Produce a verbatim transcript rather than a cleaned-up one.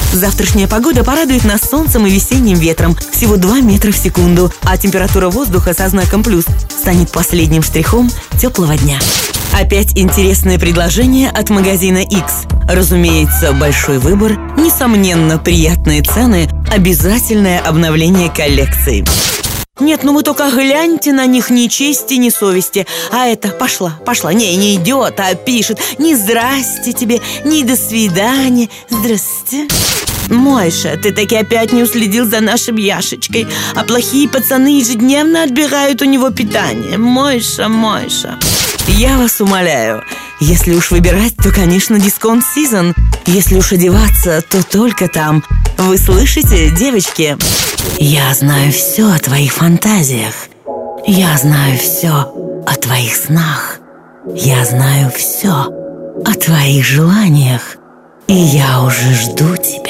Завтрашняя погода порадует нас солнцем и весенним ветром. Всего два метра в секунду. А температура воздуха со знаком плюс станет последним штрихом теплого дня. Опять интересное предложение от магазина X. Разумеется, большой выбор, несомненно, приятные цены, обязательное обновление коллекции. Нет, ну вы только гляньте на них, ни чести, ни совести. А это пошла, пошла. Не, не идет, а пишет. Ни здрасте тебе, ни до свидания. Здрасте. Мойша, ты таки опять не уследил за нашим Яшечкой. А плохие пацаны ежедневно отбирают у него питание. Мойша, Мойша. Я вас умоляю, если уж выбирать, то, конечно, дисконт сезон. Если уж одеваться, то только там. Вы слышите, девочки? Я знаю все о твоих фантазиях. Я знаю все о твоих снах. Я знаю все о твоих желаниях. И я уже жду тебя.